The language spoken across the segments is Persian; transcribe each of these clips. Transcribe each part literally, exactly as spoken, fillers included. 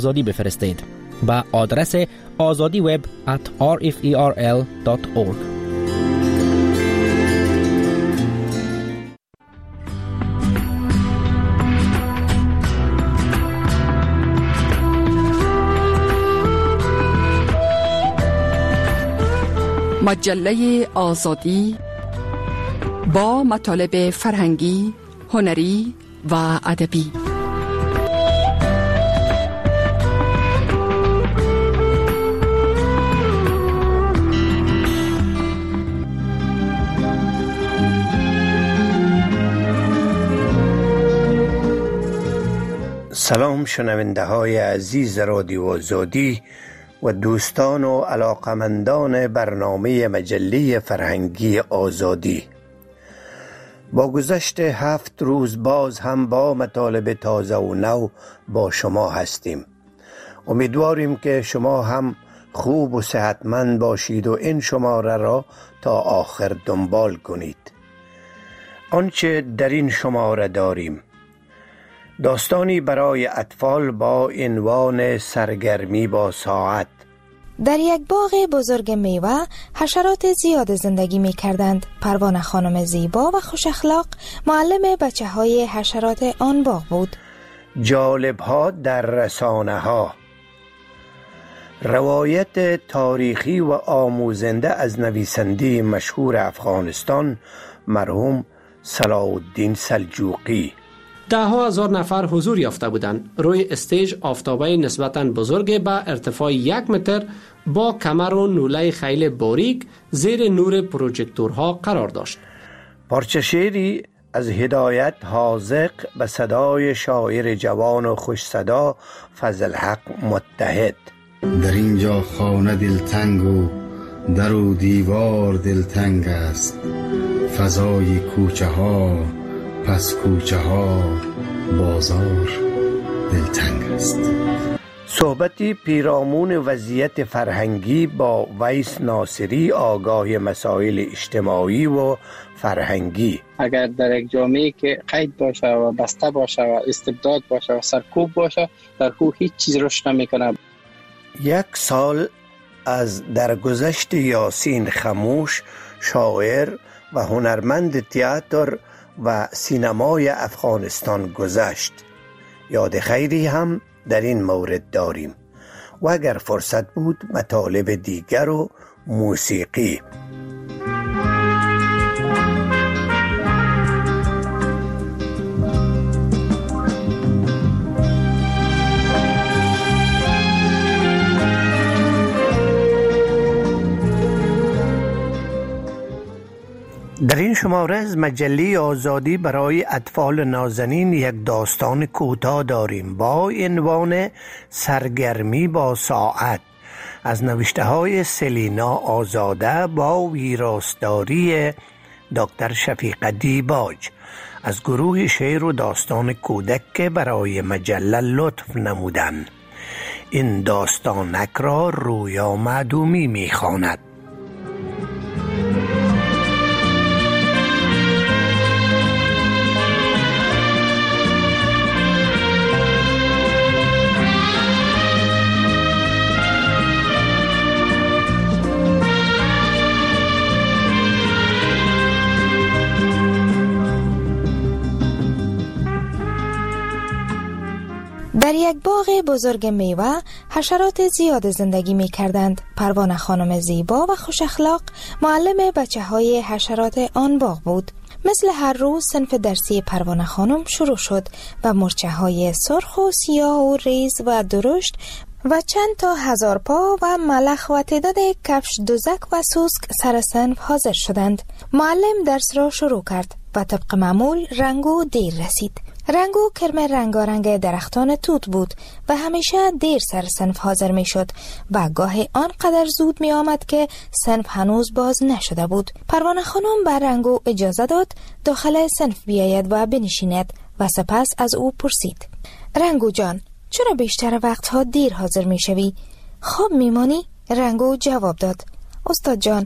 آزادی بفرستید با آدرس آزادی وب at r f e r l dot org. مجله آزادی با مطالب فرهنگی، هنری و ادبی. سلام شنونده های عزیز رادیو آزادی و دوستان و علاقمندان برنامه مجله فرهنگی آزادی. با گذشت هفت روز باز هم با مطالب تازه و نو با شما هستیم. امیدواریم که شما هم خوب و صحتمند باشید و این شماره را تا آخر دنبال کنید. آنچه در این شماره داریم: داستانی برای اطفال با عنوان سرگرمی با ساعت. در یک باغ بزرگ میوه حشرات زیاد زندگی می کردند. پروانه خانم زیبا و خوش اخلاق معلم بچه های حشرات آن باغ بود. جالب ها در رسانه ها. روایت تاریخی و آموزنده از نویسنده مشهور افغانستان مرحوم صلاح الدین سلجوقی. ده ها هزار نفر حضور یافته بودند. روی استیج آفتابه نسبتاً بزرگ با ارتفاع یک متر با کمر و نوله خیلی باریک زیر نور پروژکتورها قرار داشت. پارچه شعری از هدایت حاذق به صدای شاعر جوان و خوش صدا فضل حق متحد. در اینجا خانه دلتنگ و در و دیوار دلتنگ است، فضای کوچه ها پس کوچه ها بازار دلتنگ است. صحبتی پیرامون وضعیت فرهنگی با ویس ناصری، آگاه مسائل اجتماعی و فرهنگی. اگر در یک جامعه که قید باشه و بسته باشه و استبداد باشه و سرکوب باشه، در او هیچ چیز رشد نمیکنه. یک سال از درگذشت یاسین خموش، شاعر و هنرمند تئاتر و سینمای افغانستان گذشت. یاد خیری هم در این مورد داریم و اگر فرصت بود مطالب دیگر و موسیقی. در این شماره از مجله آزادی برای اطفال نازنین یک داستان کوتاه داریم با عنوان سرگرمی با ساعت از نوشته های سلینا آزاده با ویراستاری دکتر شفیق دیباج از گروه شعر و داستان کودک که برای مجله لطف نمودند. این داستانک را رویا معدومی می‌خواند. در یک باغ بزرگ میوه حشرات زیاد زندگی می کردند. پروانه خانم زیبا و خوش اخلاق معلم بچه های حشرات آن باغ بود. مثل هر روز صنف درسی پروانه خانم شروع شد و مرچه های سرخ و سیاه و ریز و درشت و چند تا هزار پا و ملخ و تعداد کفش دوزک و سوسک سر صنف حاضر شدند. معلم درس را شروع کرد و طبق معمول رنگو دیر رسید. رنگو کرم رنگارنگ درختان توت بود و همیشه دیر سر صنف حاضر می شد و گاهی آنقدر زود می آمد که صنف هنوز باز نشده بود. پروانه خانم بر رنگو اجازه داد داخل صنف بیاید و بنشیند و سپس از او پرسید: رنگو جان، چرا بیشتر وقتها دیر حاضر می شوی؟ خواب می مانی؟ رنگو جواب داد: استاد جان،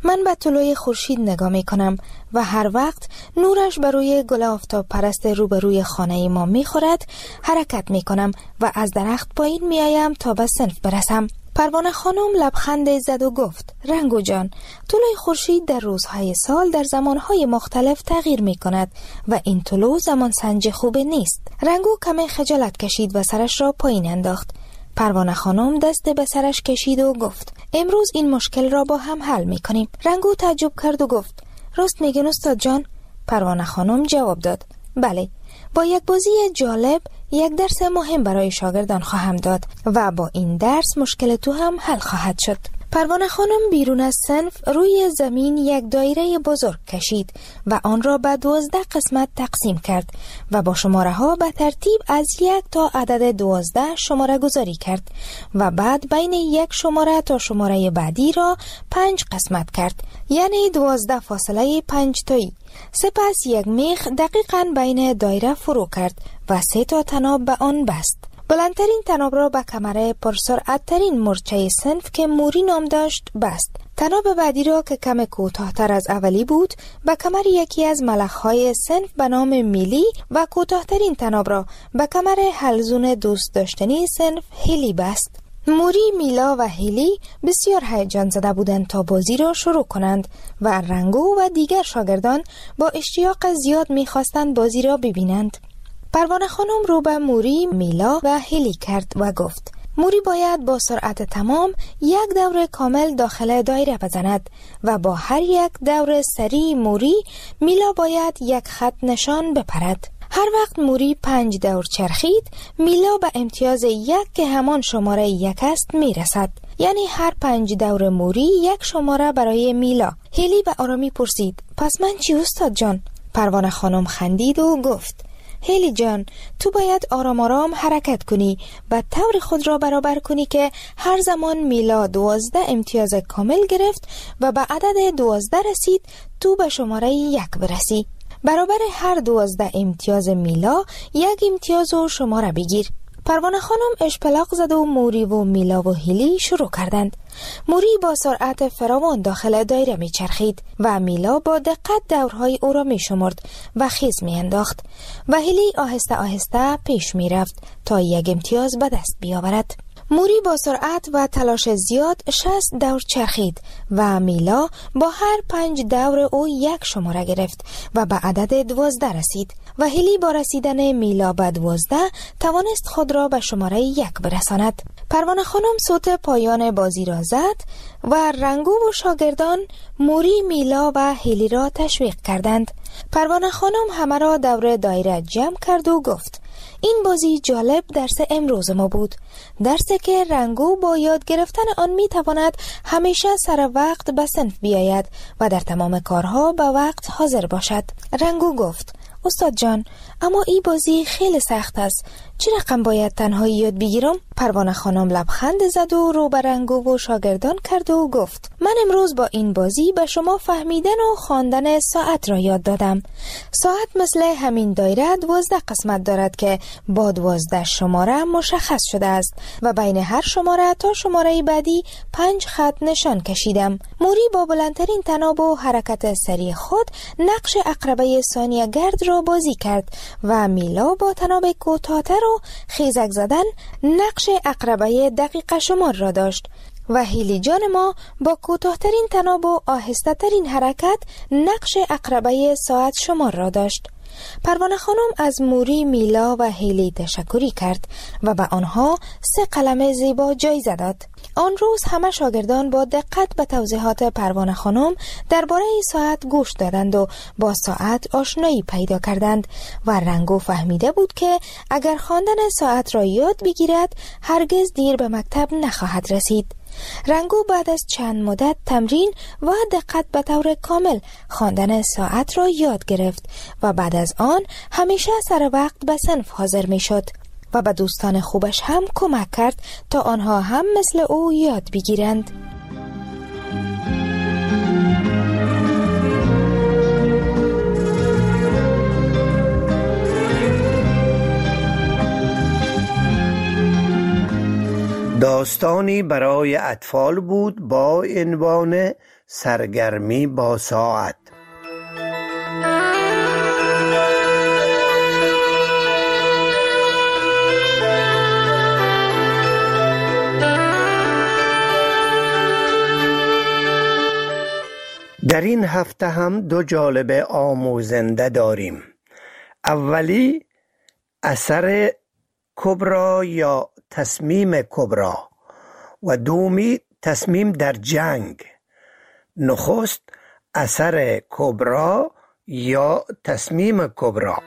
من به طلوع خورشید نگاه می کنم و هر وقت نورش بر روی گل آفتاب پرست روبروی خانه ما می خورد، حرکت می کنم و از درخت پایین می آیم تا به صنف برسم. پروانه خانم لبخند زد و گفت: رنگو جان، طلوع خورشید در روزهای سال در زمانهای مختلف تغییر می کند و این طلوع زمان سنج خوب نیست. رنگو کمی خجالت کشید و سرش را پایین انداخت. پروانه خانم دست به سرش کشید و گفت: امروز این مشکل را با هم حل می کنیم. رنگو تعجب کرد و گفت: راست میگن استاد جان؟ پروانه خانم جواب داد: بله، با یک بازی جالب یک درس مهم برای شاگردان خواهم داد و با این درس مشکل تو هم حل خواهد شد. پروانه خانم بیرون از صنف روی زمین یک دایره بزرگ کشید و آن را به دوازده قسمت تقسیم کرد و با شماره ها به ترتیب از یک تا عدد دوازده شماره گذاری کرد و بعد بین یک شماره تا شماره بعدی را پنج قسمت کرد، یعنی دوازده فاصله پنج تایی. سپس یک میخ دقیقاً بین دایره فرو کرد و سه تا طناب به آن بست. بلندترین طناب را به کمر پرسرعت‌ترین مورچه صنف که موری نام داشت بست. طناب بعدی را که کم کوتاه‌تر از اولی بود به کمر یکی از ملخ‌های صنف به نام میلی و کوتاه‌ترین طناب را به کمر حلزون دوست داشتنی صنف هیلی بست. موری، میلا و هیلی بسیار هیجان زده بودند تا بازی را شروع کنند و رنگو و دیگر شاگردان با اشتیاق زیاد می‌خواستند بازی را ببینند. پروانه خانم رو به موری، میلا و هیلی کرد و گفت: موری باید با سرعت تمام یک دور کامل داخل دایره بزند و با هر یک دور سری موری، میلا باید یک خط نشان بپرد. هر وقت موری پنج دور چرخید، میلا به امتیاز یک که همان شماره یک است می رسد. یعنی هر پنج دور موری یک شماره برای میلا. هیلی به آرامی پرسید: پس من چی استاد جان؟ پروانه خانم خندید و گفت: هیلی جان، تو باید آرام آرام حرکت کنی و طور خود را برابر کنی که هر زمان میلا دوازده امتیاز کامل گرفت و به عدد دوازده رسید، تو به شماره یک برسی. برابر هر دوازده امتیاز میلا یک امتیاز و شماره بگیر. پروانه خانم اشپلاق زد و موری و میلا و هیلی شروع کردند. موری با سرعت فراوان داخل دایره می چرخید و میلا با دقت دورهای او را می شمرد و خیز می انداخت و هیلی آهسته آهسته پیش می رفت تا یک امتیاز به دست بیاورد. موری با سرعت و تلاش زیاد شصت دور چرخید و میلا با هر پنج دور او یک شماره گرفت و به عدد دوازده رسید و هیلی با رسیدن میلا به دوازده توانست خود را به شماره یک برساند. پروانه خانم صوت پایان بازی را زد و رنگو و شاگردان موری، میلا و هیلی را تشویق کردند. پروانه خانم همه را دور دایره جمع کرد و گفت: این بازی جالب درس امروز ما بود. درسی که رنگو با یاد گرفتن آن می تواند همیشه سر وقت به صنف بیاید و در تمام کارها به وقت حاضر باشد. رنگو گفت: استاد جان، اما این بازی خیلی سخت است. چه رقم باید تنهایی یاد بگیرم؟ پروانه خانم لبخند زد و رو به رنگو و شاگردان کرد و گفت: من امروز با این بازی به شما فهمیدن و خواندن ساعت را یاد دادم. ساعت مثل همین دایره دوازده قسمت دارد که با دوازده شماره مشخص شده است و بین هر شماره تا شماره بعدی پنج خط نشان کشیدم. موری با بلندترین طناب و حرکت سریع خود نقش عقربه ثانیه گرد را بازی کرد و میلا با طناب کوتاه‌تر و خیزک زدن نقش عقربه دقیقه شمار را داشت و هیلی جان ما با کوتاه‌ترین طناب و آهسته ترین حرکت نقش عقربه ساعت شمار را داشت. پروانه خانم از موری، میلا و هیلی تشکری کرد و به آنها سه قلم زیبا جایزه داد. آن روز همه شاگردان با دقت به توضیحات پروانه خانم درباره ساعت گوش دادند و با ساعت آشنایی پیدا کردند و رنگو فهمیده بود که اگر خواندن ساعت را یاد بگیرد هرگز دیر به مکتب نخواهد رسید. رنگو بعد از چند مدت تمرین و دقت به طور کامل خواندن ساعت را یاد گرفت و بعد از آن همیشه سر وقت به صنف حاضر می شد و به دوستان خوبش هم کمک کرد تا آنها هم مثل او یاد بگیرند. داستانی برای اطفال بود با عنوان سرگرمی با ساعت. در این هفته هم دو جالب آموزنده داریم. اولی اثر کبرا یا تصمیم کبرا و دومی تصمیم در جنگ. نخست اثر کبرا یا تصمیم کبرا.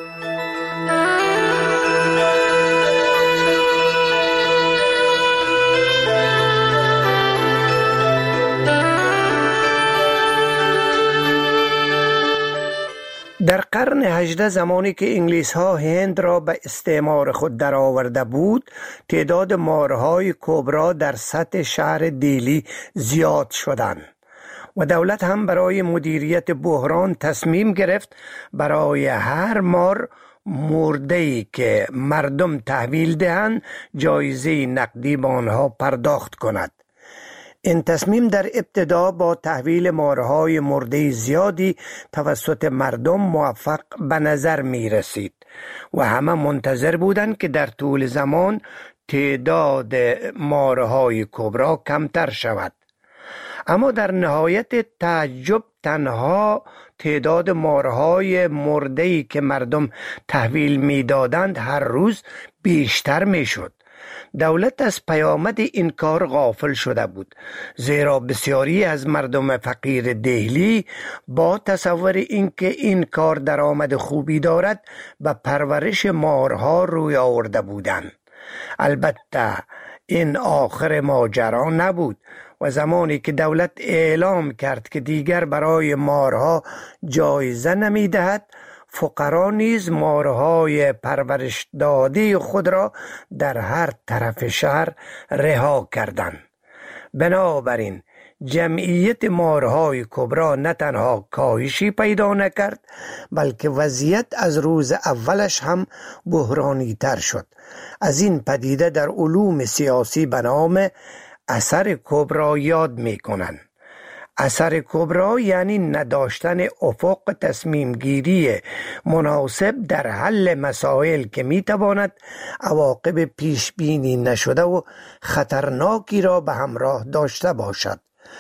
در قرن هجدهم زمانی که انگلیس ها هند را به استعمار خود درآورده بود، تعداد مارهای کبرا در سطح شهر دیلی زیاد شدند و دولت هم برای مدیریت بحران تصمیم گرفت برای هر مار مرده‌ای که مردم تحویل دهند جایزه نقدی به آنها پرداخت کند. این تصمیم در ابتدا با تحویل مارهای مرده زیادی توسط مردم موفق به نظر می رسید و همه منتظر بودند که در طول زمان تعداد مارهای کبرا کمتر شود. اما در نهایت تعجب تنها تعداد مارهای مرده‌ای که مردم تحویل می دادند هر روز بیشتر می شد. دولت از پیامد این کار غافل شده بود، زیرا بسیاری از مردم فقیر دهلی با تصور اینکه این کار درآمد خوبی دارد به پرورش مارها روی آورده بودند. البته این آخر ماجرا نبود و زمانی که دولت اعلام کرد که دیگر برای مارها جایزه نمی دهد، فقرا نیز مارهای پرورش داده خود را در هر طرف شهر رها کردند. بنابراین جمعیت مارهای کبرا نه تنها کاهشی پیدا نکرد، بلکه وضعیت از روز اولش هم بحرانی تر شد. از این پدیده در علوم سیاسی به نام اثر کبرا یاد می کنند. اثر کبرا یعنی نداشتن افق تصمیم گیری مناسب در حل مسائل که می تواند عواقب پیش بینی نشده و خطرناکی را به همراه داشته باشد.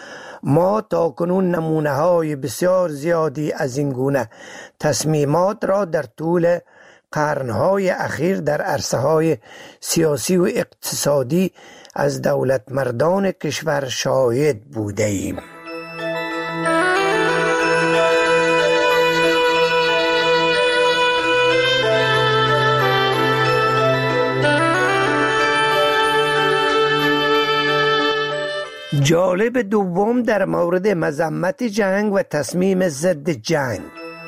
ما تا کنون نمونه های بسیار زیادی از این گونه تصمیمات را در طول قرنهای اخیر در عرصه های سیاسی و اقتصادی از دولت مردان کشور شاهد بوده ایم. جالب دوم در مورد مذمت جنگ و تصمیم ضد جنگ.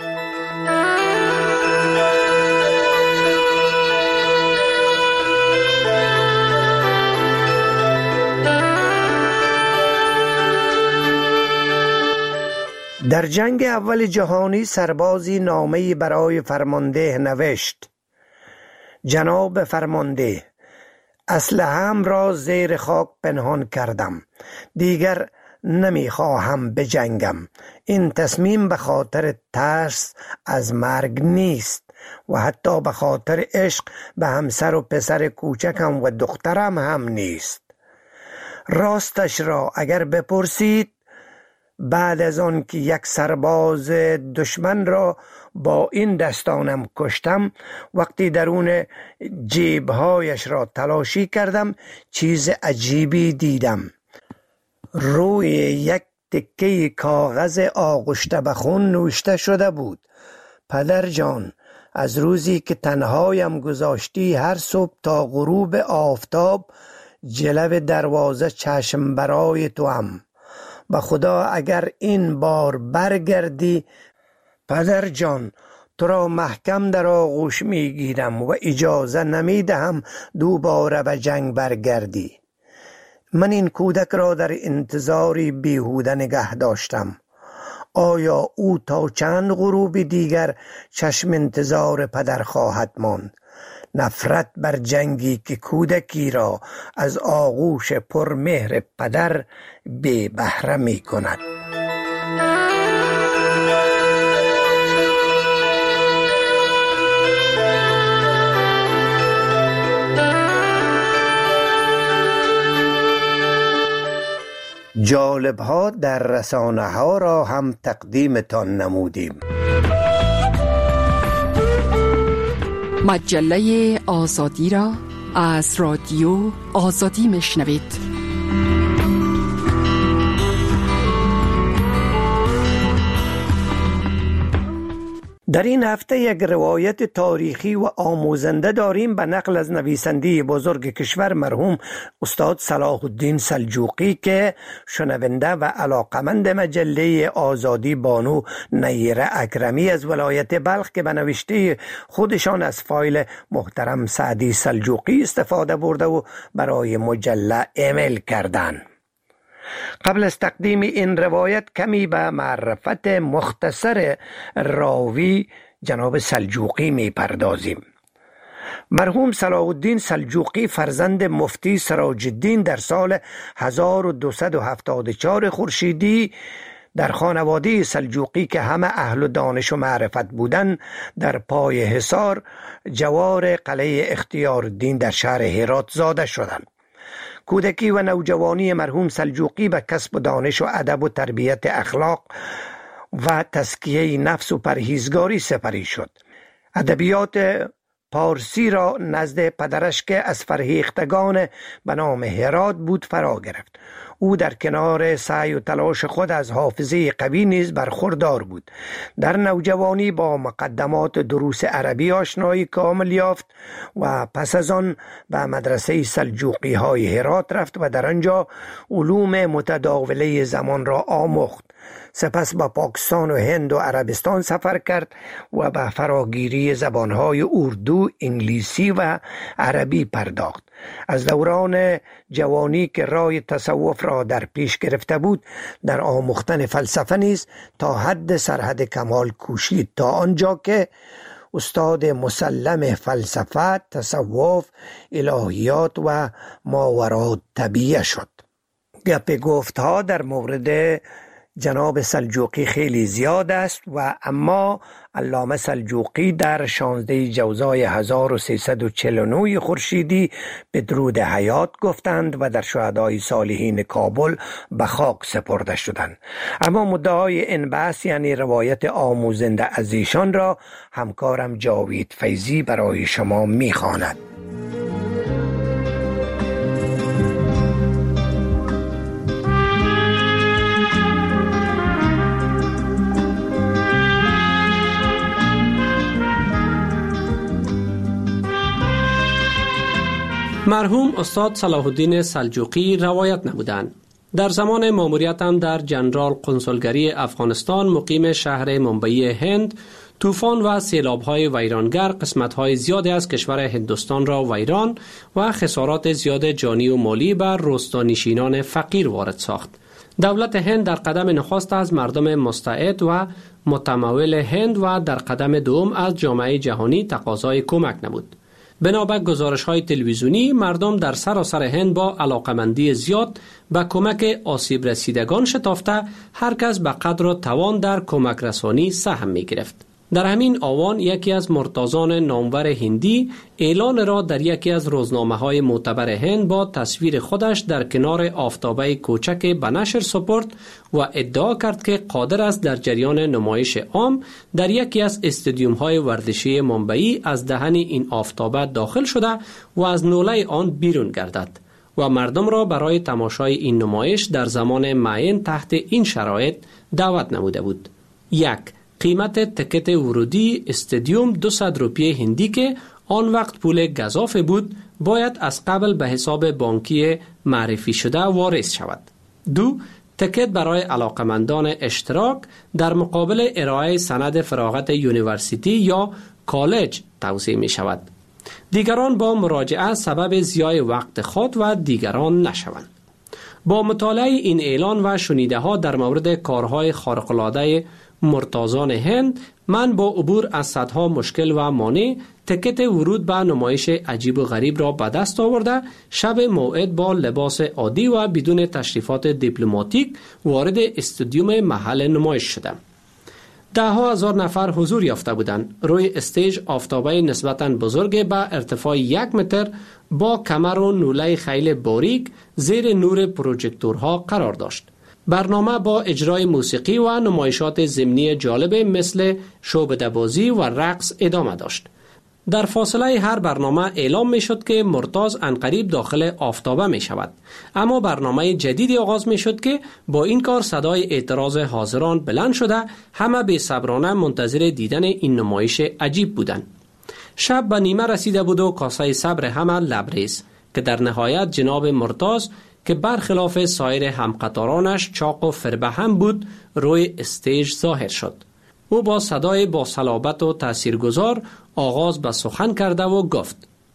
در جنگ اول جهانی سربازی نامه‌ای برای فرمانده نوشت: جناب فرمانده، اسلحه‌ام را زیر خاک پنهان کردم. دیگر نمیخواهم بجنگم. این تصمیم به خاطر ترس از مرگ نیست و حتی به خاطر عشق به همسر و پسر کوچکم و دخترم هم نیست. راستش را اگر بپرسید، بعد از آن که یک سرباز دشمن را با این دستانم کشتم، وقتی درون جیبهایش را تلاشی کردم چیز عجیبی دیدم. روی یک تکه کاغذ آغشته به خون نوشته شده بود: پدر جان، از روزی که تنهایم گذاشتی هر صبح تا غروب آفتاب جلو دروازه چشم برای تو هم. به خدا اگر این بار برگردی، پدر جان، تو را محکم در آغوش میگیرم و اجازه نمیدهم دوباره به جنگ برگردی. من این کودک را در انتظاری بیهوده نگه داشتم. آیا او تا چند غروب دیگر چشم انتظار پدر خواهد ماند؟ نفرت بر جنگی که کودکی را از آغوش پرمهر پدر بی بهره می کند. جالب ها در رسانه ها را هم تقدیمتان نمودیم. مجله آزادی را از رادیو آزادی میشنوید. در این هفته یک روایت تاریخی و آموزنده داریم به نقل از نویسنده بزرگ کشور مرحوم استاد صلاح الدین سلجوقی که شنونده و علاقمند مجله آزادی بانو نیره اکرمی از ولایت بلخ که به نوشته خودشان از فایل محترم سعدی سلجوقی استفاده برده و برای مجله ایمیل کردند. قبل از تقدیم این روایت کمی به معرفت مختصر راوی جناب سلجوقی می پردازیم. مرحوم صلاح الدین سلجوقی فرزند مفتی سراج الدین در سال هزار و دویست و هفتاد و چهار خورشیدی در خانواده سلجوقی که همه اهل و دانش و معرفت بودند در پای حصار جوار قلعه اختیار الدین در شهر هرات زاده شدند. کودکی و نوجوانی مرحوم سلجوقی به کسب و دانش و ادب و تربیت اخلاق و تزکیه نفس و پرهیزگاری سپری شد. ادبیات پارسی را نزد پدرش که از فرهیختگان به نام هرات بود فرا گرفت. او در کنار سعی و تلاش خود از حافظه قوی نیز برخوردار بود. در نوجوانی با مقدمات دروس عربی آشنایی کامل یافت و پس از آن به مدرسه سلجوقی های هرات رفت و در آنجا علوم متداوله زمان را آموخت. سپس به پاکستان و هند و عربستان سفر کرد و به فراگیری زبانهای اردو، انگلیسی و عربی پرداخت. از دوران جوانی که راه تصوف را در پیش گرفته بود در آموختن فلسفه نیز تا حد سرحد کمال کوشید تا آنجا که استاد مسلم فلسفه، تصوف، الهیات و ماوراء الطبیعه شد. گپ گفتها در مورد جناب سلجوقی خیلی زیاد است و اما علامه سلجوقی در شانزده جوزای هزار و سیصد و چهل و نه خورشیدی به درود حیات گفتند و در شهدای صالحین کابل به خاک سپرده شدند. اما مدعای این بحث یعنی روایت آموزنده از ایشان را همکارم جاوید فیضی برای شما می‌خواند. مرحوم استاد صلاح الدین سلجوقی روایت نبودند. در زمان ماموریتم در جنرال قنصلگری افغانستان مقیم شهر منبعی هند، طوفان و سیلاب‌های ویرانگر قسمت‌های زیادی از کشور هندوستان را ویران و خسارات زیاد جانی و مالی بر روستانشینان فقیر وارد ساخت. دولت هند در قدم نخست از مردم مستعد و متمول هند و در قدم دوم از جامعه جهانی تقاضای کمک نمود. بنابر گزارش‌های تلویزیونی مردم در سراسر هند با علاقمندی زیاد به کمک آسیب رسیدگان شتافته هر کس به قدر و توان در کمک رسانی سهم می‌گرفت. در همین آوان یکی از مرتازان نامور هندی اعلان را در یکی از روزنامه‌های معتبر هند با تصویر خودش در کنار آفتابه کوچک به نشر سپرد و ادعا کرد که قادر است در جریان نمایش عام در یکی از استادیوم‌های ورزشی منبعی از دهن این آفتابه داخل شده و از نوله آن بیرون گردد و مردم را برای تماشای این نمایش در زمان معین تحت این شرایط دعوت نموده بود. یک، قیمت تکت ورودی استادیوم دویست روپیه هندی که آن وقت پول گزافه بود باید از قبل به حساب بانکی معرفی شده واریز شود. دو، تکت برای علاقمندان اشتراک در مقابل ارائه سند فراغت یونیورسیتی یا کالج توزیع می شود. دیگران با مراجعه سبب ضیاع وقت خود و دیگران نشوند. با مطالعه این اعلان و شنیده ها در مورد کارهای خارق‌العاده مرتازان هند، من با عبور از صدها مشکل و مانع تکت ورود به نمایش عجیب و غریب را به دست آورده شب موعد با لباس عادی و بدون تشریفات دیپلماتیک وارد استادیوم محل نمایش شدم. ده ها هزار نفر حضور یافته بودند. روی استیج آفتابه نسبتاً بزرگ با ارتفاع یک متر با کمر و نوله خیلی باریک زیر نور پروژکتورها قرار داشت. برنامه با اجرای موسیقی و نمایشات ضمنی جالب مثل شعبده‌بازی و رقص ادامه داشت. در فاصله هر برنامه اعلام می شد که مرتاض عنقریب داخل آفتابه می شود. اما برنامه جدیدی آغاز می شد که با این کار صدای اعتراض حاضران بلند شده همه به صبرانه منتظر دیدن این نمایش عجیب بودند. شب به نیمه رسیده بود و کاسه صبر همه لبریز که در نهایت جناب مرتاض که برخلاف سایر همقطارانش چاق و فربهم بود روی استیج ظاهر شد. او با صدای با صلابت و تاثیرگذار آغاز به سخن کرده و گفت: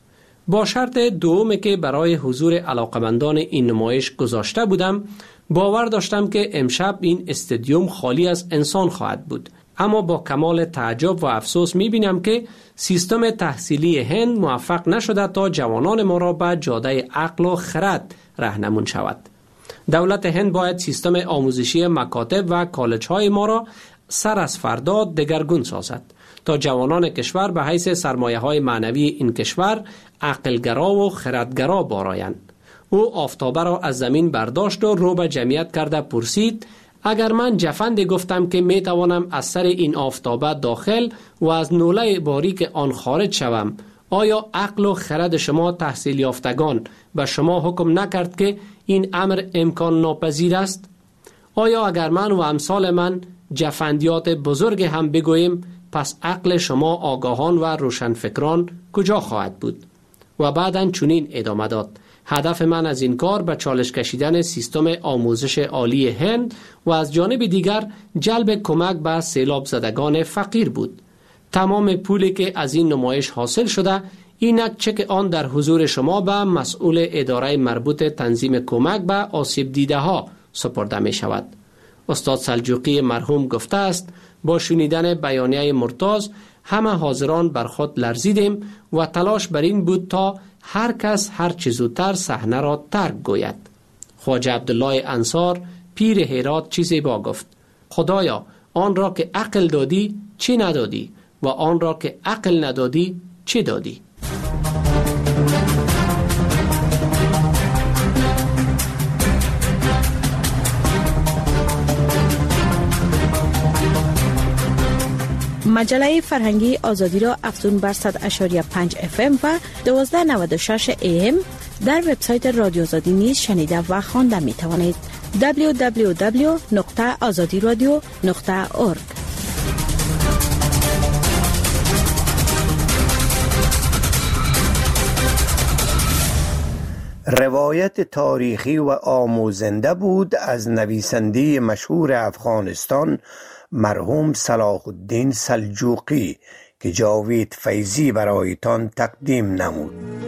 با شرط دومی که برای حضور علاقمندان این نمایش گذاشته بودم، باور داشتم که امشب این استادیوم خالی از انسان خواهد بود. اما با کمال تعجب و افسوس می بینم که سیستم تحصیلی هند موفق نشده تا جوانان ما را به جاده عقل و خرد راهنمون شود. دولت هند باید سیستم آموزشی مکاتب و کالج های ما را سر از فردا دگرگون سازد تا جوانان کشور به حیث سرمایه های معنوی این کشور عقلگرا و خردگرا بارایند. او آفتابه را از زمین برداشت و رو به جمعیت کرده پرسید: اگر من جفندی گفتم که می توانم از سر این آفتابه داخل و از نوله باریک آن خارج شوم، آیا عقل و خرد شما تحصیل یافتگان به شما حکم نکرد که این امر امکان ناپذیر است؟ آیا اگر من و امثال من جفندیات بزرگ هم بگوییم، پس عقل شما آگاهان و روشنفکران کجا خواهد بود؟ و بعداً چنین ادامه داد: هدف من از این کار به چالش کشیدن سیستم آموزش عالی هند و از جانب دیگر جلب کمک به سیلاب زدگان فقیر بود. تمام پولی که از این نمایش حاصل شده، اینک چک آن در حضور شما به مسئول اداره مربوط تنظیم کمک به آسیب دیده ها سپرده می شود. استاد سلجوقی مرحوم گفته است: با شنیدن بیانیه مرتاض همه حاضران بر خود لرزیدیم و تلاش بر این بود تا هر کس هر چه زودتر صحنه را ترک گوید. خواجه عبدالله انصار پیر هرات چیزی با گفت: خدایا، آن را که عقل دادی چی ندادی و آن را که عقل ندادی چی دادی؟ مجله فرهنگی آزادی را افزون بر صد اشاری پنج اف ام و دوازده نود و شش ای ام در وبسایت رادیو آزادی نیز شنیده و خوانده می توانید. دبلیو دبلیو دبلیو نقطه آزادی رادیو نقطه اورگ. روایت تاریخی و آموزنده بود از نویسنده مشهور افغانستان مرحوم صلاح الدین سلجوقی که جاوید فیضی برایتان تقدیم نمود.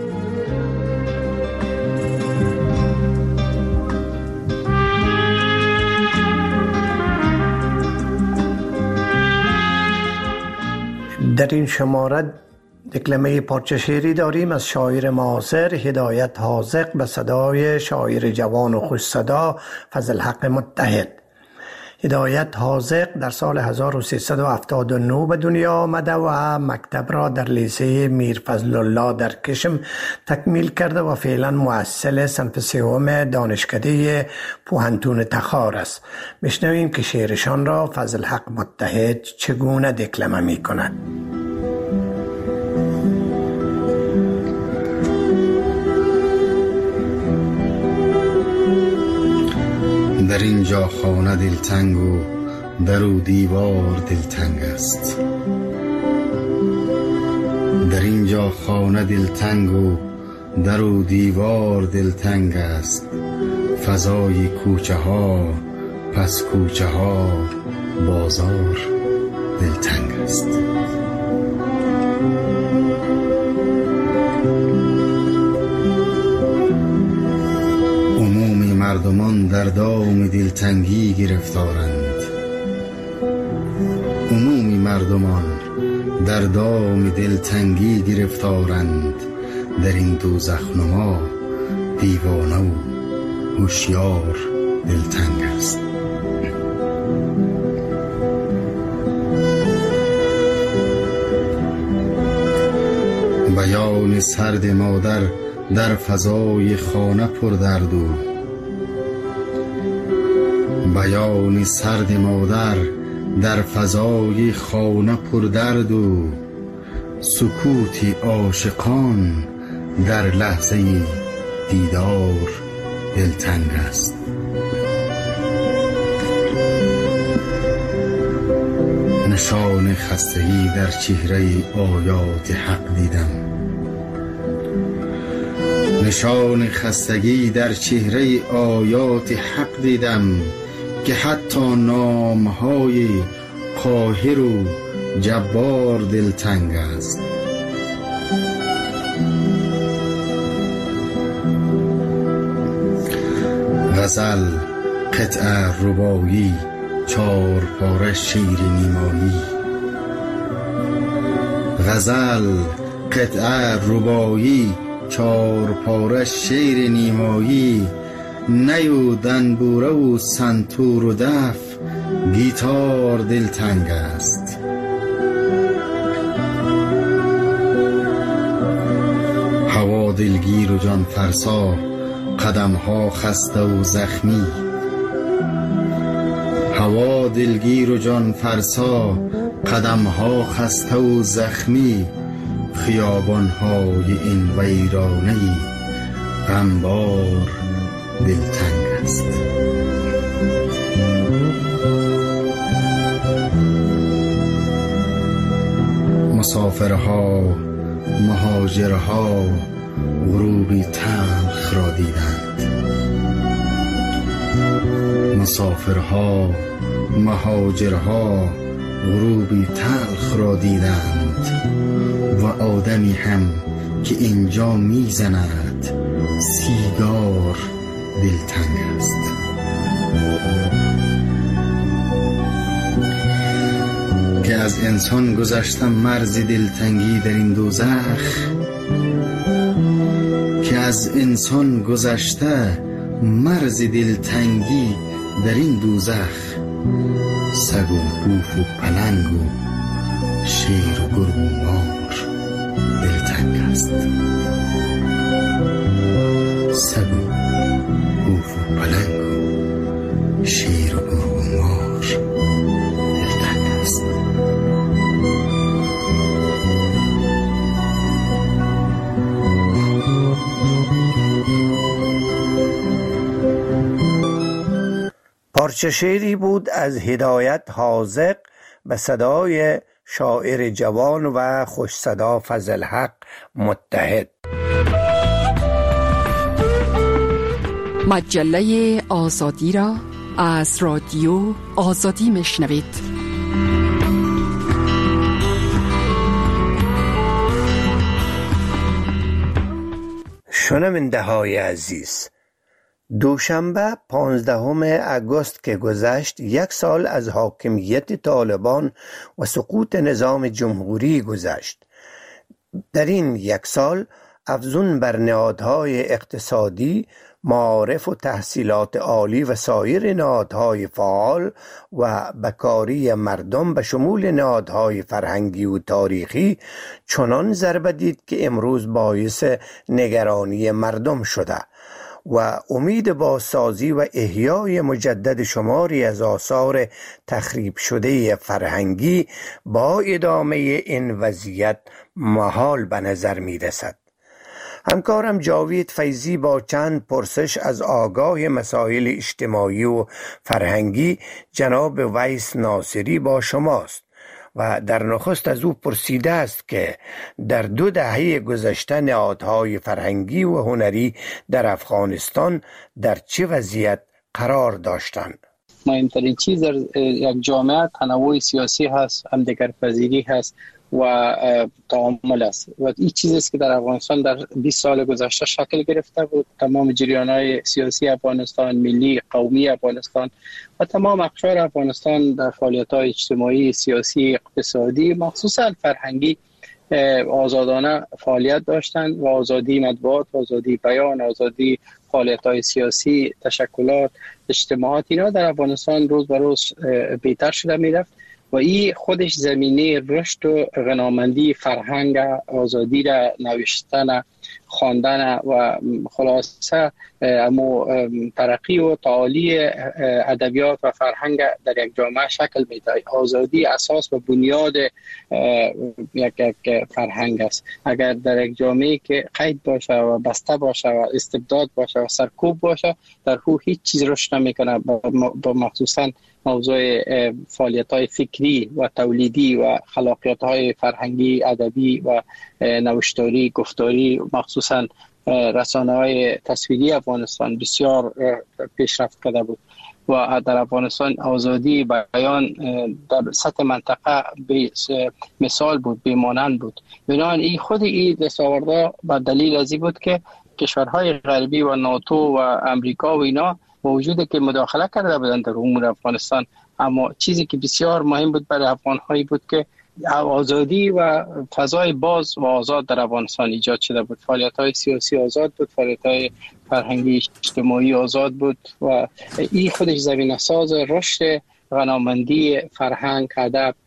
در این شماره دکلمه پارچه شعری داریم از شاعر معاصر هدایت حاذق به صدای شاعر جوان و خوش صدا فضل حق متحد. هدایت حاذق در سال هزار و سیصد و هفتاد و نه به دنیا آمده و مکتب را در لیسه میر فضل الله در کشم تکمیل کرده و فعلا محصل صنف سوم دانشکده پوهنتون تخار است. بشنویم که شعرشان را فضل حق متحد چگونه دکلمه می کند. در اینجا خانه دلتنگ و در و دیوار دلتنگ است. در اینجا خانه دلتنگ و در و دیوار دلتنگ است. فضای کوچه ها پس کوچه ها بازار دلتنگ است. مردمان در دام دلتنگی گرفتارند. عمومی مردمان در دام دلتنگی گرفتارند. در این دوزخ نما دیوانه و هوشیار دلتنگ است. بیان سرد مادر در فضای خانه پر درد و بیان سرد مادر در فضای خانه پر درد و سکوتی عاشقان در لحظه دیدار دلتنگ است. نشان خستگی در چهره آیات حق دیدم، نشان خستگی در چهره آیات حق دیدم که حتی نامهای قاهر و جبار دلتنگ است. غزل قطعه ربایی چار پاره شیر نیمایی، غزل قطعه ربایی چار پاره شیر نیمایی، نیو دنبوره و سنتور و دف گیتار دلتنگ است. هوا دلگیر و جان فرسا، قدم ها خسته و زخمی، هوا دلگیر و جان فرسا، قدم ها خسته و زخمی، خیابان های این ویرانه غمبار دلتنگ است. مسافرها مهاجرها غروبی تلخ را دیدند، مسافرها مهاجرها غروبی تلخ را دیدند و آدمی هم که اینجا میزند سیگار دلتنگ است. که از انسان گذشته مرز دلتنگی در این دوزخ، که از انسان گذشته مرز دلتنگی در این دوزخ، سگ و بوف و پلنگ و شیر و گرگ و مار دلتنگ است. سگ و بوف و پلنگ و شیر و گرگ و مار دلتنگ است. پارچه شعری بود از هدایت حاذق به صدای شاعر جوان و خوش صدا فضلحق متحد. مجله آزادی را از رادیو آزادی میشنوید. شنونده های عزیز، دوشنبه پانزدهم اگست که گذشت، یک سال از حاکمیت طالبان و سقوط نظام جمهوری گذشت. در این یک سال افزون بر نهادهای اقتصادی، معارف و تحصیلات عالی و سایر نهادهای فعال و بکاری مردم به شمول نهادهای فرهنگی و تاریخی چنان ضربه دید که امروز باعث نگرانی مردم شده و امید بازسازی و احیای مجدد شماری از آثار تخریب شده فرهنگی با ادامه این وضعیت محال به نظر می رسد. همکارم جاوید فیضی با چند پرسش از آگاه مسائل اجتماعی و فرهنگی جناب ویس ناصری با شماست و در نخست از او پرسیده است که در دو دهه گذشته نهادهای فرهنگی و هنری در افغانستان در چه وضعیت قرار داشتند. مهمترین چیز در یک جامعه تنوع سیاسی هست، همدیگرپذیری هست و تعامل است و این چیزی است که در افغانستان در بیست سال گذشته شکل گرفته بود. تمام جریان‌های سیاسی افغانستان، ملی، قومی افغانستان و تمام اقشار افغانستان در فعالیت‌های اجتماعی، سیاسی، اقتصادی، مخصوصا فرهنگی آزادانه فعالیت داشتند و آزادی مطبوعات، آزادی بیان، آزادی فعالیت‌های سیاسی، تشکلات، اجتماعات، اینا در افغانستان روز به روز بهتر شده میرفت و این خودش زمینه رشد و غنامندی فرهنگ آزادی را نوشتن خواندن و خلاصه امو ترقی و تعالی ادبیات و فرهنگ در یک جامعه شکل میده. آزادی اساس و بنیاد یک یک فرهنگ است. اگر در یک جامعه که قید باشه و بسته باشه و استبداد باشه و سرکوب باشه، در او هیچ چیز رشد نمیکنه. با مخصوصا موضوع فعالیت‌های فکری و تولیدی و خلاقیت‌های فرهنگی، ادبی و نوشتاری، گفتاری، مخصوصا رسانه‌های تصویری افغانستان بسیار پیشرفت کرده بود و در افغانستان آزادی بیان در سطح منطقه مثال بود، بیمانند بود. بنابراین این خود این دستاوردها به دلیل ازی بود که کشورهای غربی و ناتو و امریکا و اینا با وجود که مداخله کرده بودند در امور افغانستان، اما چیزی که بسیار مهم بود برای افغان‌هایی بود که آزادی و فضای باز و آزاد در افغانستان ایجاد شده بود. فعالیت‌های سیاسی آزاد بود، فعالیت‌های فرهنگی اجتماعی آزاد بود و این خودش زمینه‌ساز رشد غنامندی فرهنگ، ادب،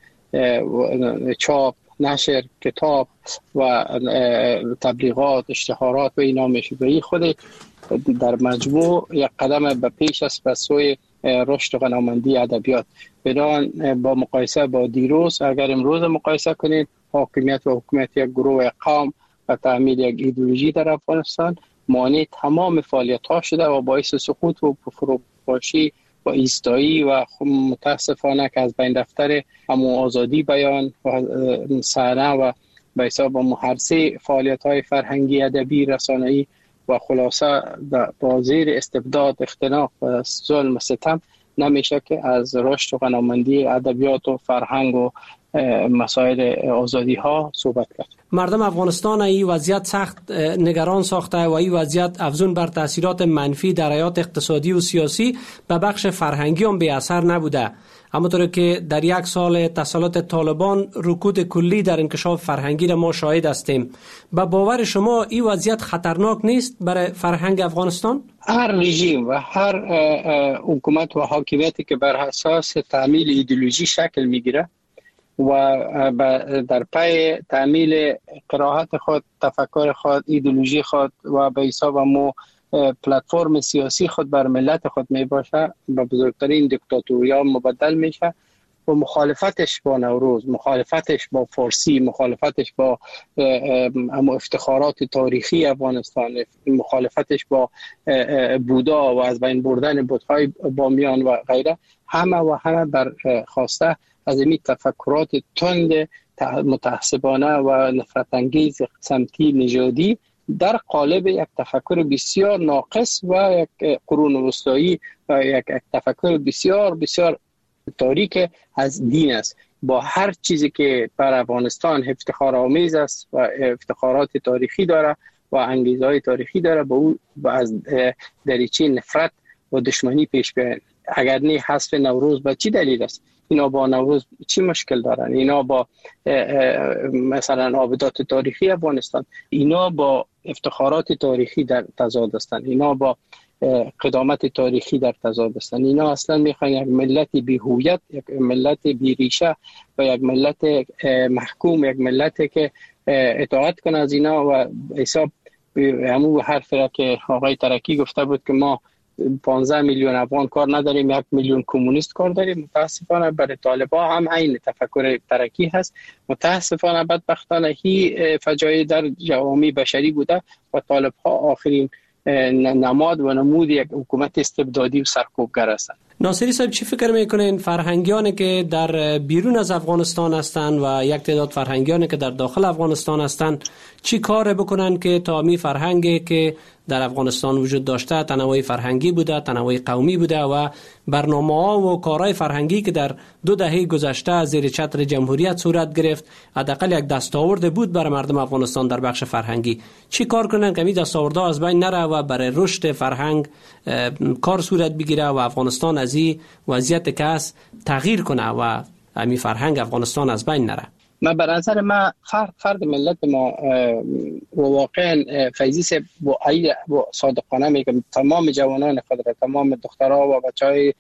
چاپ، نشر، کتاب و تبلیغات، اشتهارات و اینا میشه. و این خود در مجموع یک قدم به پیش است به سوی رشد و غنامندی ادبیات. بدان با مقایسه با دیروز، اگر امروز مقایسه کنید، حاکمیت و حکومت یک گروه قوم و تعمیل یک ایدئولوژی در افغانستان مانع تمام فعالیت ها شده و باعث سقوط و فروپاشی و ایستایی و متاسفانه که از بین رفتن همون آزادی بیان و صحنه و به حساب محرسه فعالیت های فرهنگی، ادبی، رسانه‌ای و خلاصه با زیر استبداد، اختناق و ظلم و ستم نمیشه که از رشد و غنامندی ادبیات و فرهنگ و مسائل آزادی ها صحبت کرد. مردم افغانستان این وضعیت سخت نگران ساخته و این وضعیت افزون بر تاثیرات منفی در حیات اقتصادی و سیاسی به بخش فرهنگی هم بی اثر نبوده. همونطور که در یک سال تسلط طالبان رکود کلی در انکشاف فرهنگی را ما شاهد هستیم. به باور شما این وضعیت خطرناک نیست برای فرهنگ افغانستان؟ هر رژیم و هر حکومت و حاکمیتی که بر اساس تعمیل ایدئولوژی شکل میگیره و در پی تعمیل قرائت خود، تفکر خود، ایدئولوژی خود و به حساب مو پلتفرم سیاسی خود بر ملت خود می باشه، به بزرگترین دیکتاتوریا مبدل میشه و مخالفتش با نوروز، مخالفتش با فارسی، مخالفتش با افتخارات تاریخی افغانستان، مخالفتش با بودا و از بین بردن بت‌های بامیان و غیره، همه و همه بر خواسته از این تفکرات تند متعصبانه و نفرت انگیز سمتی نژادی در قالب یک تفکر بسیار ناقص و یک قرون وسطایی و یک تفکر بسیار بسیار تاریک از دین است. با هر چیزی که بر افغانستان افتخار آمیز است و افتخارات تاریخی داره و انگیزهای تاریخی داره، با او از دریچه نفرت و دشمنی پیش بیاین. اگر نه حذف نوروز با چی دلیل است؟ اینا با نوروز چی مشکل دارن؟ اینا با مثلا آبادات تاریخی افغانستان، اینا با افتخارات تاریخی در تضاد هستند، اینا با قدامت تاریخی در تضاد هستند. اینا اصلا میخوان یک ملت بی هویت، یک ملت بی ریشه و یک ملت محکوم، یک ملتی که اطاعت کنه از اینا و حساب همون حرفی را که آقای ترکی گفته بود که ما پانزده میلیون افغان کار نداریم، یک میلیون کمونیست کار داریم. متاسفانه برای طالبان هم این تفکر ترکی هست. متاسفانه بدبختانه هی فجایع در جوامع بشری بوده و طالب ها آخرین نماد و نمود یک حکومت استبدادی و سرکوبگر هستند. ناصری صاحب چی فکر میکنین فرهنگیانی که در بیرون از افغانستان هستند و یک تعداد فرهنگیانی که در داخل افغانستان هستند چی کار بکنن که تا می فرهنگی که در افغانستان وجود داشته، تنوع فرهنگی بوده، تنوع قومی بوده و برنامه‌ها و کارهای فرهنگی که در دو دهه گذشته زیر چتر جمهوریت صورت گرفت حداقل یک دستاورد بود برای مردم افغانستان در بخش فرهنگی، چی کار کنن که این دستاوردها از بین نره و برای رشد فرهنگ کار صورت بگیره و افغانستان از این وضعیت که است تغییر کنه و همین فرهنگ افغانستان از بین نره؟ من به نظر من فرد فرد ملت ما و واقعا فیضی سے با صادقانه میگم تمام جوانان خود را، تمام دخترها و بچهای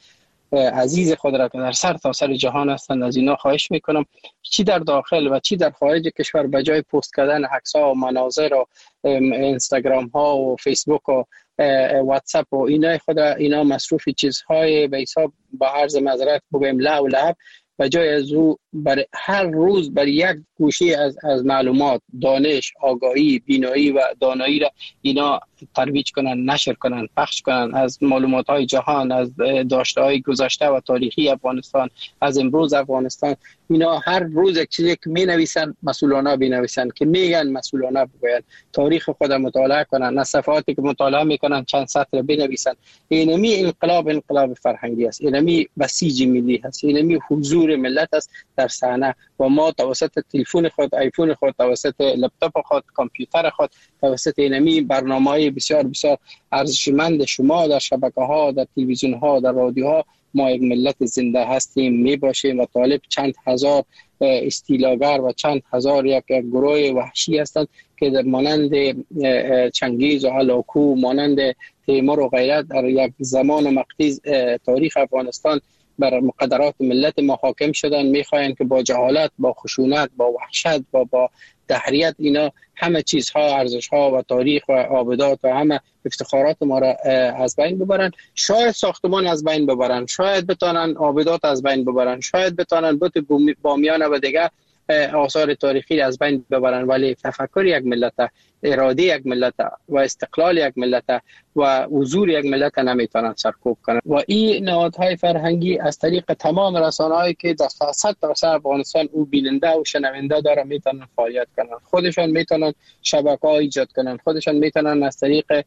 عزیز خود را که در سر تا سر جهان هستند از اینا خواهش میکنم چی در داخل و چی در خارج کشور به جای پست کردن عکس‌ها و مناظر و اینستاگرام ها و فیسبوک و واتساپ و اینا خود را اینا مصروف چیزهای به حساب با عرض معذرت بگیم لا و لعب و جای از او بر هر روز بر یک گوشه از از معلومات، دانش، آگاهی، بینایی و دانایی را اینا ترویج کنن، نشر کنن، پخش کنن از معلومات های جهان، از داشته های گذشته و تاریخی افغانستان، از امروز افغانستان. اینا هر روز یک چیزی که می نویسن مسئولانه بنویسن که میگن مسئولانه بگوین، تاریخ خود مطالعه کنن، از صفحاتی که مطالعه میکنن چند سطر بنویسن. اینمی انقلاب انقلاب فرهنگی است، اینمی بسیج ملی است، اینمی حضور ملت است در صحنه و ما توسط تلفن خود، آیفون خود، توسط لپتاپ خود، کامپیوتر خود، توسط اینمی برنامه‌های بسیار بسیار ارزشمند شما در شبکه‌ها، در تلویزیون‌ها، در رادیوها ما یک ملت زنده هستیم، می باشیم و طالب چند هزار استیلاگر و چند هزار یک گروه وحشی هستند که در مانند چنگیز و هلاکو، مانند تیمور و غیره در یک زمان و مقطعی تاریخ افغانستان بر مقدرات ملت ما حاکم شدن. میخواین که با جهالت، با خشونت، با وحشت و با دهریت اینا همه چیزها، ارزشها و تاریخ و آبادات و همه افتخارات ما را از بین ببرن. شاید ساختمان از بین ببرن، شاید بتانن آبادات از بین ببرن، شاید بتانن بت بامیان و دیگه آثار تاریخی از بین ببرن، ولی تفکر یک ملت، اراده یک ملت و استقلال یک ملت و حضور یک ملت نمیتونن سرکوب کنن. و این نهادهای فرهنگی از طریق تمام رسانه‌هایی که در صد تا سه افغانستان او بیننده و شنونده داره میتونن فعالیت کنن، خودشان میتونن شبکه‌ها ایجاد کنن، خودشان میتونن از طریق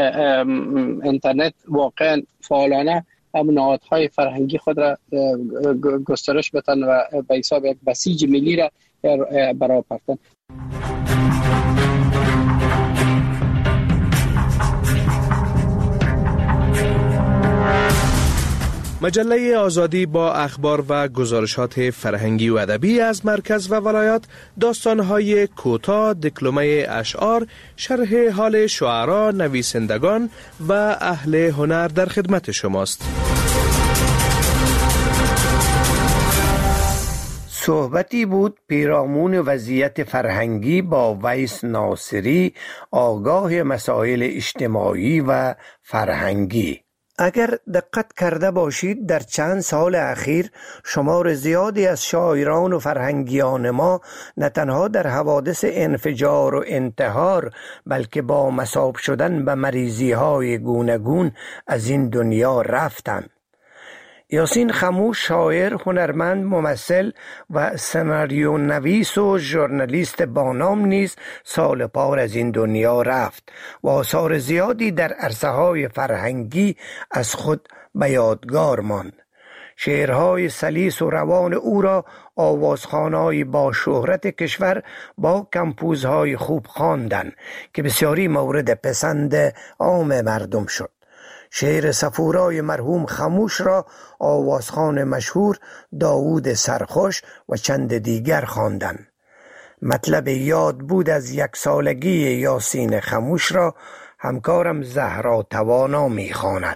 اینترنت واقعا فعالانه هم نهادهای فرهنگی خود را گسترش بدن و به حساب یک بسیج ملی را برآورده. مجله آزادی با اخبار و گزارشات فرهنگی و ادبی از مرکز و ولایات، داستان‌های کوتاه، دکلمه اشعار، شرح حال شعرا، نویسندگان و اهل هنر در خدمت شماست. صحبتی بود پیرامون وضعیت فرهنگی با ویس ناصری، آگاه مسائل اجتماعی و فرهنگی. اگر دقت کرده باشید در چند سال اخیر شمار زیادی از شاعران و فرهنگیان ما نه تنها در حوادث انفجار و انتحار بلکه با مصاب شدن به مریضی های گوناگون از این دنیا رفتند. یاسین خموش شاعر، هنرمند، ممثل و سناریو نویس و ژورنالیست با نام نیز سال پار از این دنیا رفت و آثار زیادی در عرصه‌های فرهنگی از خود به یادگار ماند. شعرهای سلیس و روان او را آوازخوان‌های با شهرت کشور با کمپوزهای خوب خواندند که بسیاری مورد پسند عام مردم شد. شعر صفورای مرحوم خموش را آوازخوان مشهور داوود سرخوش و چند دیگر خواندند. مطلب یاد بود از یک سالگی یاسین خموش را همکارم زهرا توانا می‌خواند.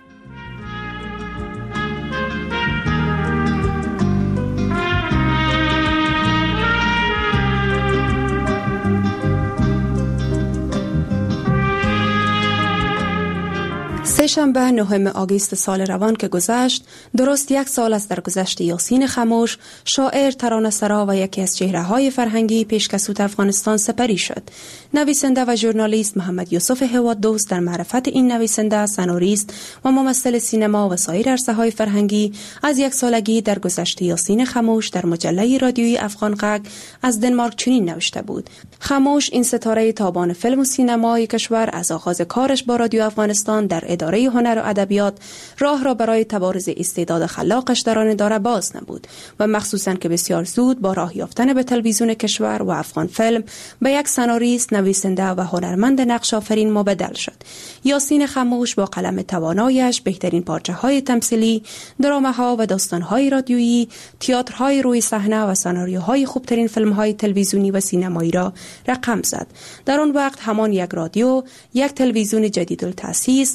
سه‌شنبه نهم آگوست سال روان که گذشت، درست یک سال از درگذشت یاسین خموش، شاعر، ترانه‌سرا و یکی از چهره‌های فرهنگی پیشکسوت افغانستان سپری شد. نویسنده و ژورنالیست محمد یوسف هوادوست در معرفت این نویسنده، سناریست و ممثل سینما و سایر عرصه‌های فرهنگی از یک سالگی درگذشت یاسین خموش در مجله رادیویی افغان غږ از دنمارک چنین نوشته بود: خموش، این ستاره تابان فیلم و سینمای کشور، از آغاز کارش با رادیو افغانستان در اداره هنر و ادبیات راه را برای تبارز استعداد خلاقش در آن اداره باز نمود و مخصوصاً که بسیار زود با راه یافتن به تلویزیون کشور و افغان فیلم به یک سناریست، نویسنده و هنرمند نقش آفرین مبدل شد. یاسین خموش با قلم توانایش بهترین پارچه‌های تمثیلی، درامه‌ها و داستان‌های رادیویی، تئاترهای روی صحنه و سناریوهای خوبترین فیلم‌های تلویزیونی و سینمایی را رقم زد. در آن وقت همان یک رادیو، یک تلویزیون جدیدالتأسیس و یک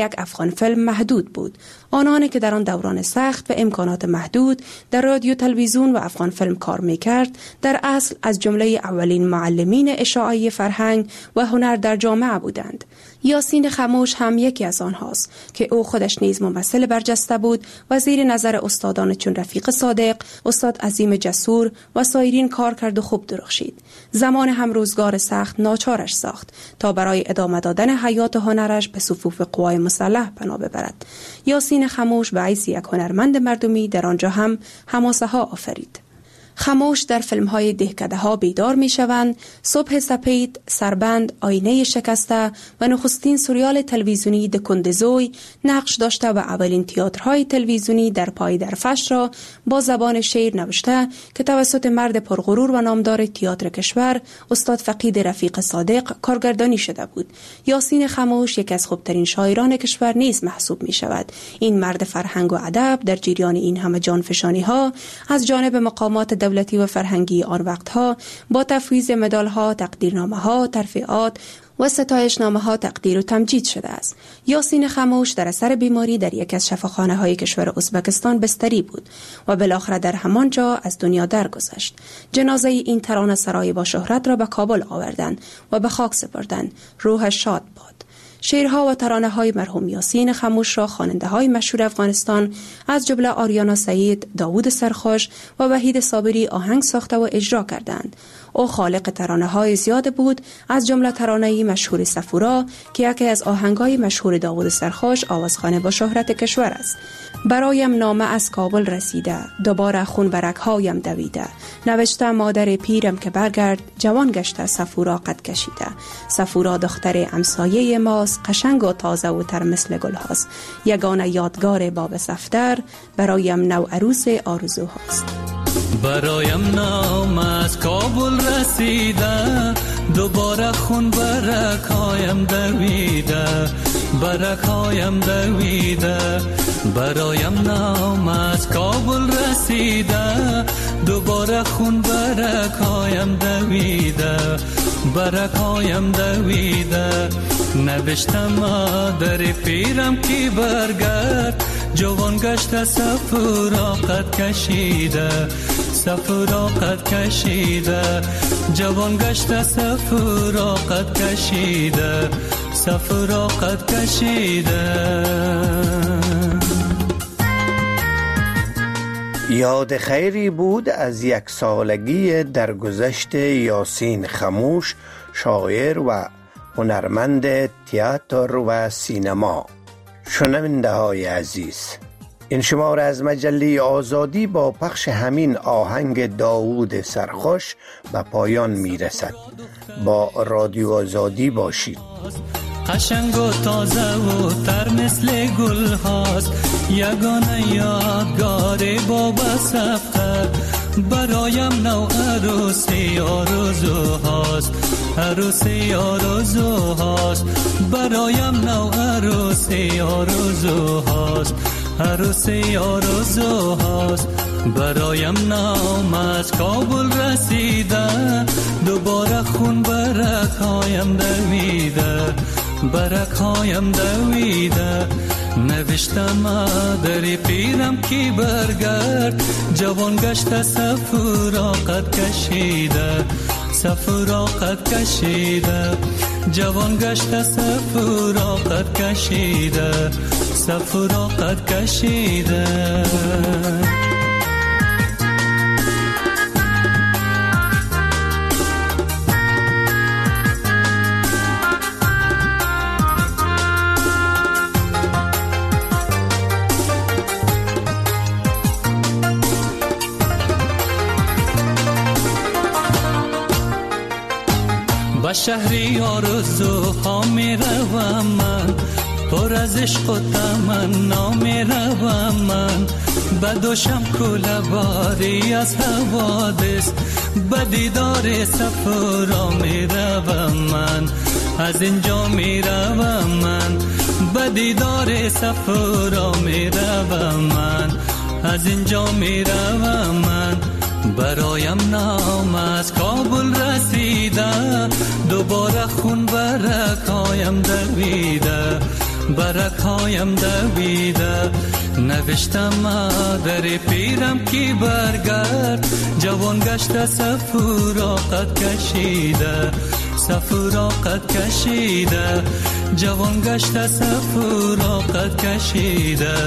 یک افغان فیلم محدود بود. آنانی که در آن دوران سخت و امکانات محدود در رادیو، تلویزیون و افغان فیلم کار میکرد، در اصل از جمله اولین معلمین اشاعه فرهنگ و هنر در جامعه بودند. یاسین خموش هم یکی از آنهاست که او خودش نیز ممثل برجسته بود و زیر نظر استادان چون رفیق صادق، استاد عظیم جسور و سایرین کار کرد و خوب درخشید. زمان هم روزگار سخت ناچارش ساخت تا برای ادامه دادن حیات هنرش به صفوف قوای مسلح پناه ببرد. یاسین خموش به حیث یک هنرمند مردمی در آنجا هم حماسه ها آفرید. خموش در فیلم های دهکده ها بیدار می شوند، صبح سپید، سربند، آینه شکسته و نخستین سریال تلویزیونی دکندزوی نقش داشته و اولین تئاترهای تلویزیونی در پای درفش را با زبان شعر نوشته که توسط مرد پرغرور و نامدار تئاتر کشور استاد فقید رفیق صادق کارگردانی شده بود. یاسین خموش یکی از خوبترین شاعران کشور نیز محسوب می شود. این مرد فرهنگ و ادب در جریان این همه جانفشانی ها از جانب مقامات دولتی و فرهنگی آن وقتها با تفویض مدال ها، تقدیرنامه ها، ترفیعات و ستایش نامه ها تقدیر و تمجید شده است. یاسین خموش در اثر بیماری در یک از شفاخانه های کشور ازبکستان بستری بود و بالاخره در همان جا از دنیا درگذشت. جنازه این ترانه سرای با شهرت را به کابل آوردند و به خاک سپردند. روحش شاد باد. شعرها و ترانه های مرحوم یاسین خموش را خواننده های مشهور افغانستان از جمله آریانا سعید، داوود سرخوش و وحید صابری آهنگ ساخته و اجرا کردند. او خالق ترانه های زیاد بود، از جمله ترانه مشهور سفورا که یکی از آهنگ های مشهور داوود سرخوش آوازخوان با شهرت کشور است. برایم نامه از کابل رسیده، دوباره خون برک هایم دویده، نوشته مادر پیرم که برگرد، جوان گشته سفورا قد کشیده. سفورا دختر امسایه ماست، قشنگ و تازه و تر مثل گل هاست. یگانه یادگار باب صفدر، برایم نو عروس آرزو هاست. برایم نام از کابل رسیده، دوباره خون برک هایم دویده، برک هایم دویده. برایم نام از کابل رسیده، دوباره خون برک هایم دویده، برک هایم دویده. نوشتم مادر پیرم کی برگرد، جوان گشته سفورا قد کشیده، سفورا قد کشیده. جوان گشته سفورا قد کشیده، سفورا قد کشیده. یاد خیری بود از یک سالگی درگذشت یاسین خموش، شاعر و هنرمند تئاتر و سینما. شنونده های عزیز، این شماره از مجله آزادی با پخش همین آهنگ داوود سرخوش به پایان می رسد. با رادیو آزادی باشید. قشنگ و تازه و تر مثل گل هاست، یگانه یادگار باب صفدر. برایم نو عروسی آرزو هاست، عروسی آرزو هاست. برایم نو عروسی آرزو هاست، عروسی آرزو هاست. برایم نام از کابل رسیده، دوباره خون برک هایم دویده، برک هایم دویده. نوشتم مادر پیرم کی برگرد، جوان گشته سفورا قد کشیده، سفورا قد کشیده. جوان گشته سفورا قد کشیده، سفورا قد کشیده. با شهری آرزوها می روم من، پر از عشق و تمنا می روم من. بدوشم کوله باری از حوادث، به دیدار سفورا می روم من، از اینجا می روم من. به دیدار سفورا می روم من، از اینجا می روم من. برایم نام از کابل رسیده، دوباره خون برک هایم دویده، برک هایم دویده نوشتم در پیرم کی برگرد جوان گشته سفراقت کشیده سفراقت کشیده جوان گشته سفراقت کشیده